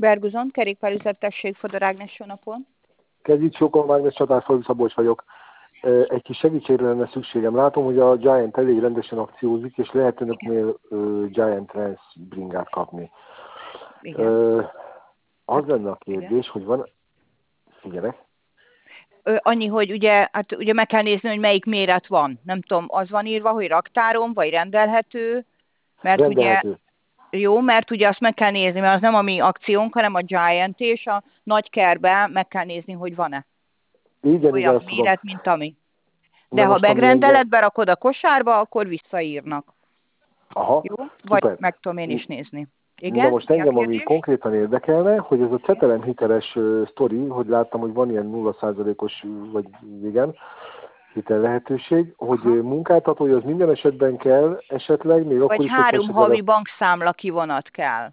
Berguzon, kerékpárüzlet, tessék, Fodor Ágnes, jó napon. Kezdjük sokkal, Mágnes Csatár, Szabolcs vagyok. Egy kis segítségre lenne szükségem. Látom, hogy a Giant elég rendesen akciózik, és lehet önöknél Giant Trans bringát kapni. Az lenne a kérdés, igen, hogy van... Figyelek. Annyi, hogy ugye meg kell nézni, hogy melyik méret van. Nem tudom, az van írva, hogy raktáron, vagy rendelhető. Mert rendelhető. Mert ugye azt meg kell nézni, mert az nem a mi akciónk, hanem a Giant, és a nagy kerben meg kell nézni, hogy van-e. Igen, olyan méret, mint ami. De ha megrendeled, berakod a kosárba, akkor visszaírnak. Aha, jó? Szuper. Vagy meg tudom én is nézni. Igen? Na most engem, ami konkrétan érdekelne, hogy ez a cetelem hiteles sztori, hogy láttam, hogy van ilyen 0%-os, vagy igen, hitel lehetőség, hogy munkáltatója az minden esetben kell, esetleg még akkor is, 3 havi bankszámla kivonat kell.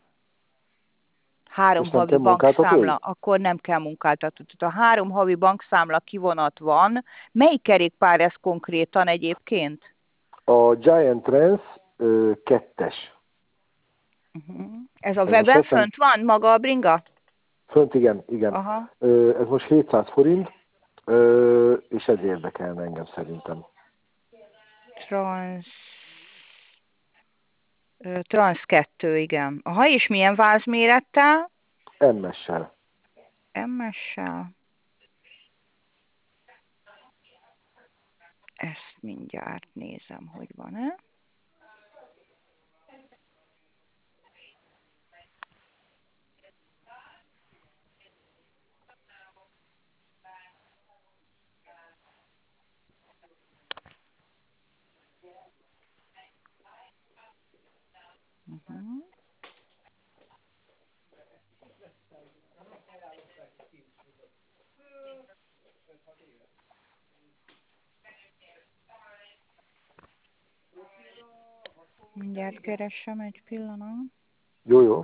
3 havi bankszámla, akkor nem kell munkáltató. Tehát a 3 havi bankszámla kivonat van. Melyik kerékpár ez konkrétan egyébként? A Giant Trans 2-es. Ez a weben fönt van maga a bringa? Fönt, igen. Aha. Ez most 700 forint, és ez érdekelne engem szerintem. Trans 2, igen. Aha, és milyen vázmérettel? MS-sel. MS-sel. Ezt mindjárt nézem, hogy van-e. Mindjárt keressem egy pillanat. Jó.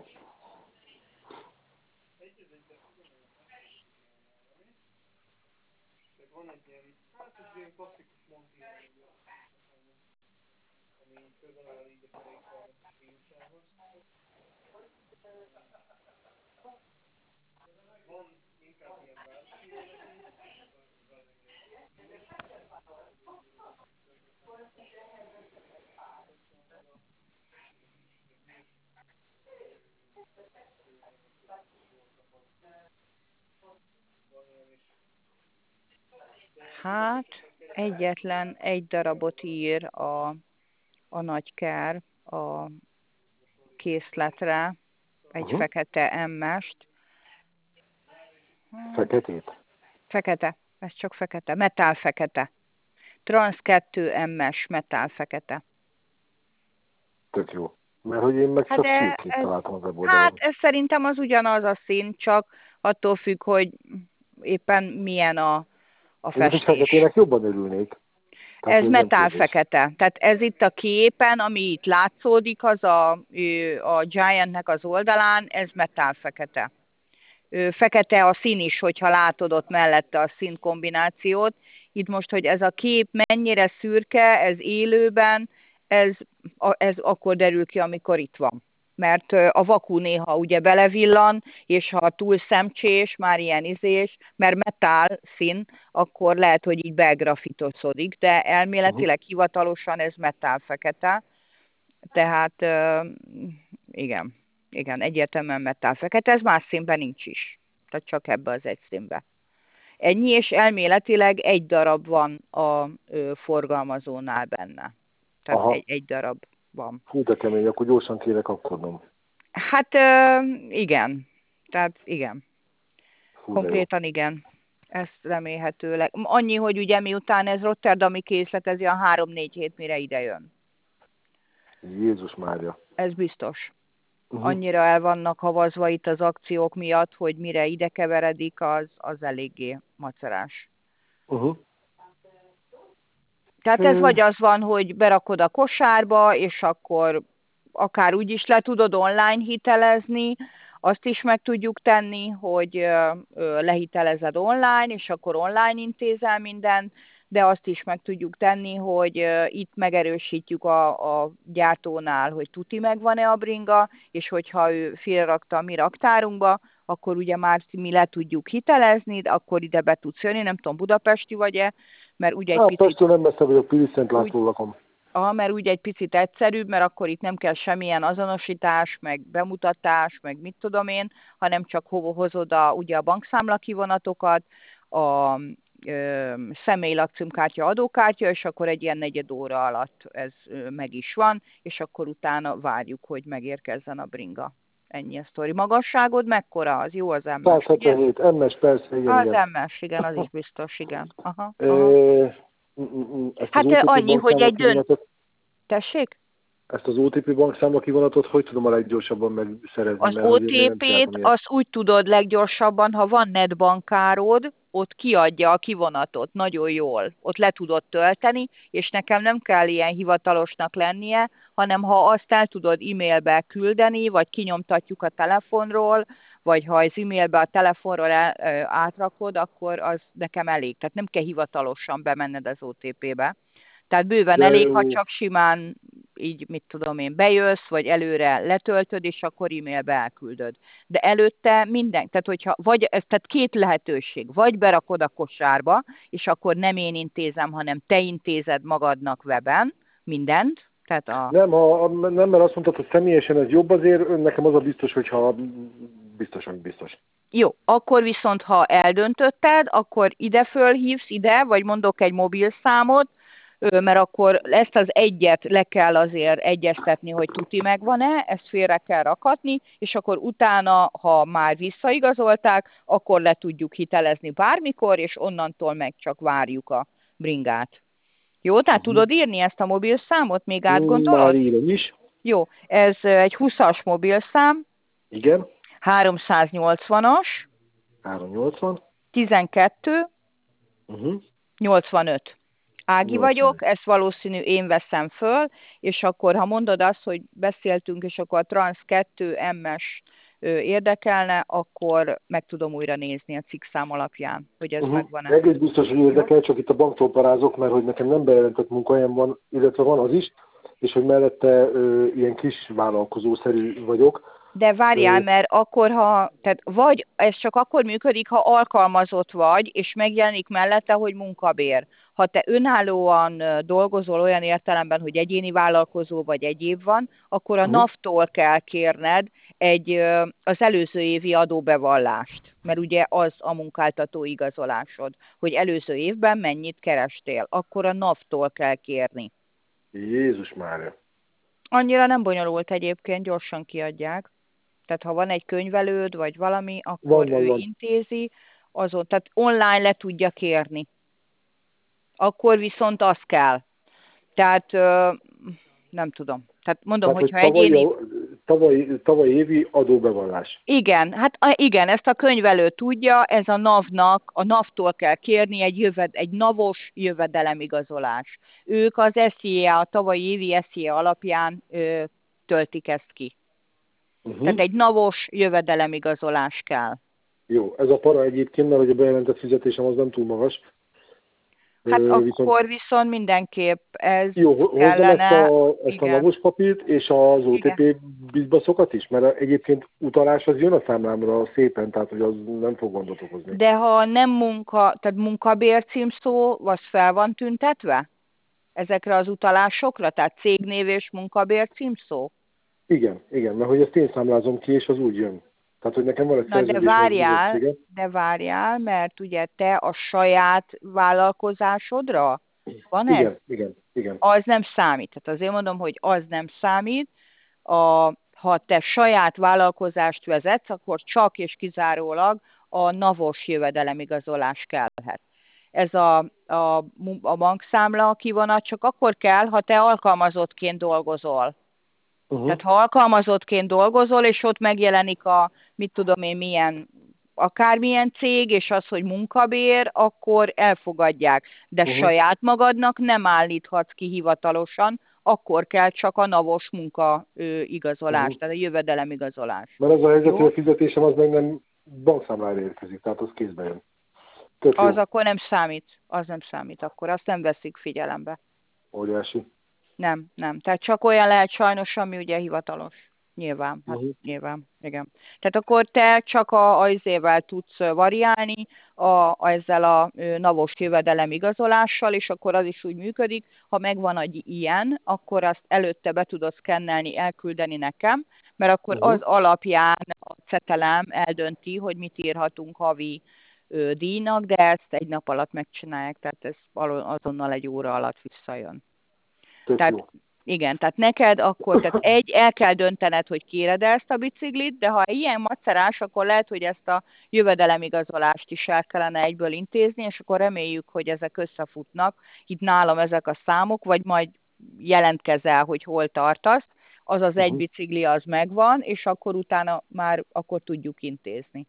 Hát, egyetlen egy darabot ír a nagykár a készletre, egy fekete MS-t. Feketét? Fekete, ez csak fekete, metál fekete. Trans 2 MS, metál fekete. Tök jó. Mert hogy én meg csak szürkét találtam az weboldalon. Hát ez szerintem az ugyanaz a szín, csak attól függ, hogy éppen milyen a festés. Én feketének jobban örülnék. Tehát ez metál fekete. Tehát ez itt a képen, ami itt látszódik, az a Giantnek az oldalán, ez metál fekete. Fekete a szín is, hogyha látod ott mellette a színkombinációt. Itt most, hogy ez a kép mennyire szürke, ez élőben, ez akkor derül ki, amikor itt van. Mert a vakú néha ugye belevillan, és ha túl szemcsés, már ilyen izés, mert metál szín, akkor lehet, hogy így begrafitoszodik, de elméletileg hivatalosan ez metál fekete. Tehát igen, egyértelműen metál fekete, ez más színben nincs is. Tehát csak ebbe az egy színbe. Ennyi, és elméletileg egy darab van a forgalmazónál benne. Tehát egy darab van. Hú, de kemény, akkor gyorsan kérek akkornom. Hát igen. Tehát igen. Konkrétan igen. Ez remélhetőleg. Annyi, hogy ugye miután ez rotterdami készlet, ez olyan 3-4 hét mire ide jön. Jézus Mária. Ez biztos. Annyira el vannak havazva itt az akciók miatt, hogy mire ide keveredik, az eléggé macerás. Tehát ez vagy az van, hogy berakod a kosárba, és akkor akár úgy is le tudod online hitelezni, azt is meg tudjuk tenni, hogy lehitelezed online, és akkor online intézel mindent, de azt is meg tudjuk tenni, hogy itt megerősítjük a gyártónál, hogy tuti megvan-e a bringa, és hogyha ő félrakta a mi raktárunkba, akkor ugye már mi le tudjuk hitelezni, de akkor ide be tudsz jönni, nem tudom, budapesti vagy-e, mert ugye egy picit... Pestről nem messze vagyok, Pilis-Szent László lakom. Mert úgy egy picit egyszerűbb, mert akkor itt nem kell semmilyen azonosítás, meg bemutatás, meg mit tudom én, hanem csak hova hozod ugye a bankszámla kivonatokat, a személylakcímkártya, adókártya, és akkor egy ilyen 4 óra alatt ez meg is van, és akkor utána várjuk, hogy megérkezzen a bringa. Ennyi a sztori. Magasságod mekkora? Az jó az MS, 177, MS persze, igen. Az MS, igen, az is biztos, igen. Aha. Hát annyi, hogy egy Tessék? Ezt az OTP bankszámla kivonatot hogy tudom a leggyorsabban megszerezni? Az OTP-t azt úgy tudod leggyorsabban, ha van netbankárod, ott kiadja a kivonatot nagyon jól. Ott le tudod tölteni, és nekem nem kell ilyen hivatalosnak lennie, hanem ha azt el tudod e-mailbe küldeni, vagy kinyomtatjuk a telefonról, vagy ha az e-mailbe a telefonról átrakod, akkor az nekem elég. Tehát nem kell hivatalosan bemenned az OTP-be. Tehát bőven elég, ha csak simán így, mit tudom én, bejössz, vagy előre letöltöd, és akkor e-mailbe elküldöd. De előtte minden, tehát 2 lehetőség, vagy berakod a kosárba, és akkor nem én intézem, hanem te intézed magadnak weben mindent. Tehát nem, mert azt mondtad, hogy személyesen ez jobb, azért nekem az a biztos, hogyha biztos. Jó, akkor viszont, ha eldöntötted, akkor ide fölhívsz ide, vagy mondok egy mobilszámot, mert akkor ezt az egyet le kell azért egyeztetni, hogy tuti megvan-e, ezt félre kell rakatni, és akkor utána, ha már visszaigazolták, akkor le tudjuk hitelezni bármikor, és onnantól meg csak várjuk a bringát. Jó, tehát tudod írni ezt a mobilszámot, még átgondolod? Már írom is. Jó, ez egy 20-as mobilszám. Igen. 380-as. 380. 12. 85. Ági vagyok, ezt valószínű én veszem föl, és akkor, ha mondod azt, hogy beszéltünk, és akkor a Trans 2 MS érdekelne, akkor meg tudom újra nézni a cikkszám alapján, hogy ez megvan-e. Egész biztos, hogy érdekel, csak itt a banktól parázok, mert hogy nekem nem bejelentett munkahelyem van, illetve van az is, és hogy mellette ilyen kis vállalkozószerű vagyok. De várjál, mert akkor, tehát vagy ez csak akkor működik, ha alkalmazott vagy, és megjelenik mellette, hogy munkabér. Ha te önállóan dolgozol olyan értelemben, hogy egyéni vállalkozó vagy egyéb van, akkor a NAV-tól kell kérned az előző évi adóbevallást, mert ugye az a munkáltató igazolásod, hogy előző évben mennyit kerestél, akkor a NAV-tól kell kérni. Jézus Mária! Annyira nem bonyolult egyébként, gyorsan kiadják. Tehát ha van egy könyvelőd, vagy valami, akkor ő intézi, tehát online le tudja kérni. Akkor viszont az kell. Tehát nem tudom. Tehát mondom, hogyha egyéni... Tavaly évi adóbevallás. Igen, igen, ezt a könyvelő tudja, ez a NAV-nak, a NAV-tól kell kérni egy NAV-os jövedelemigazolás. Ők az SZIA, a tavalyi évi SZIA alapján töltik ezt ki. Tehát egy NAV-os jövedelemigazolás kell. Jó, ez a para egyébként, mert hogy a bejelentett fizetésem az nem túl magas. Hát akkor viszont mindenképp ez jó, kellene. Ezt a NAV-os papírt és az OTP bizbaszokat is, mert egyébként utalás az jön a számlámra szépen, tehát hogy az nem fog gondot okozni. De ha nem tehát munkabér címszó, az fel van tüntetve? Ezekre az utalásokra? Tehát cégnév és munkabér címszó? Igen, mert hogy ezt én számlázom ki, és az úgy jön. Tehát, hogy nekem van egy szerződés. De várjál, mert ugye te a saját vállalkozásodra van ez? Igen. Az nem számít. Tehát azért mondom, hogy az nem számít. Ha te saját vállalkozást vezetsz, akkor csak és kizárólag a NAV-os jövedelemigazolás kellhet. Ez a bankszámla kivonat csak akkor kell, ha te alkalmazottként dolgozol. Tehát ha alkalmazottként dolgozol, és ott megjelenik mit tudom én, akármilyen cég, és az, hogy munkabér, akkor elfogadják. De saját magadnak nem állíthatsz ki hivatalosan, akkor kell csak a NAV-os munkaigazolás, tehát a jövedelemigazolás. Mert az a helyzet, hogy a fizetésem az meg nem bankszámlára érkezik, tehát az kézbe jön. Az akkor nem számít, akkor azt nem veszik figyelembe. Óriási. Nem. Tehát csak olyan lehet sajnos, ami ugye hivatalos. nyilván, hát nyilván, igen. Tehát akkor te csak azével tudsz variálni, ezzel a NAV-os jövedelem igazolással, és akkor az is úgy működik, ha megvan egy ilyen, akkor azt előtte be tudod szkennelni, elküldeni nekem, mert akkor az alapján a cetelem eldönti, hogy mit írhatunk havi díjnak, de ezt egy nap alatt megcsinálják, tehát ez azonnal egy óra alatt visszajön. Tehát, jó. igen, tehát neked akkor, tehát el kell döntened, hogy kéred ezt a biciklit, de ha ilyen macerás, akkor lehet, hogy ezt a jövedelemigazolást is el kellene egyből intézni, és akkor reméljük, hogy ezek összefutnak. Itt nálam ezek a számok, vagy majd jelentkezel, hogy hol tartasz, az az egy bicikli az megvan, és akkor utána már akkor tudjuk intézni.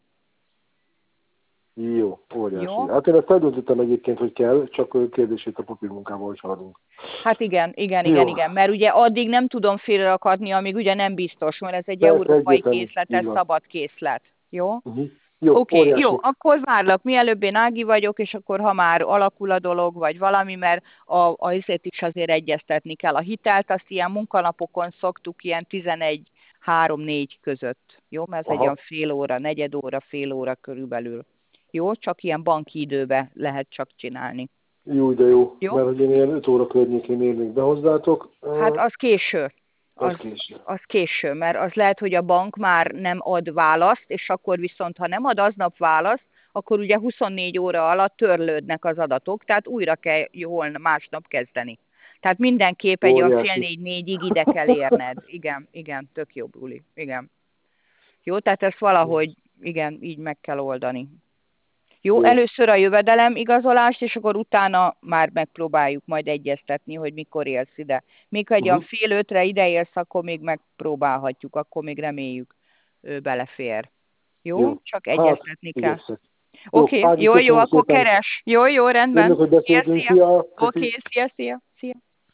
Jó, óriási. Jó? Hát én ezt eldöntöttem egyébként, hogy kell, csak kérdését a papírmunkával is haladunk. Hát igen, mert ugye addig nem tudom félrerakadni, amíg ugye nem biztos, mert ez egy európai készlet, ez szabad készlet. Jó? Jó, Oké, jó, akkor várlak, mielőbb én Ági vagyok, és akkor ha már alakul a dolog, vagy valami, mert azért is azért egyeztetni kell. A hitelt azt ilyen munkanapokon szoktuk, ilyen 11-3-4 között. Jó, mert ez egy olyan fél óra, negyed óra, fél óra körülbelül. Jó, csak ilyen banki időben lehet csak csinálni. Jó, de jó, mert hogy én ilyen 5 óra környékén érnék be hozzátok. Hát az késő. Az késő, mert az lehet, hogy a bank már nem ad választ, és akkor viszont, ha nem ad aznap választ, akkor ugye 24 óra alatt törlődnek az adatok, tehát újra kell másnap kezdeni. Tehát mindenképp egy olyan fél 4-4-ig ide kell érned. Igen, tök jó, Uli. Igen. Jó, tehát ezt valahogy, igen, így meg kell oldani. Jó, először a jövedelem igazolást, és akkor utána már megpróbáljuk majd egyeztetni, hogy mikor élsz ide. Még ha egy olyan fél ötre ide élsz, akkor még megpróbálhatjuk, akkor még reméljük belefér. Jó? Csak egyeztetni kell. Oké, jó, akkor keres. Jó, rendben. Szia. Oké, szia.